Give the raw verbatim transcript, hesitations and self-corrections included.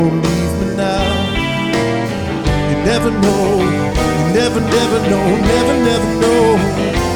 Don't leave me now. You never know, you never, never know, never, never know.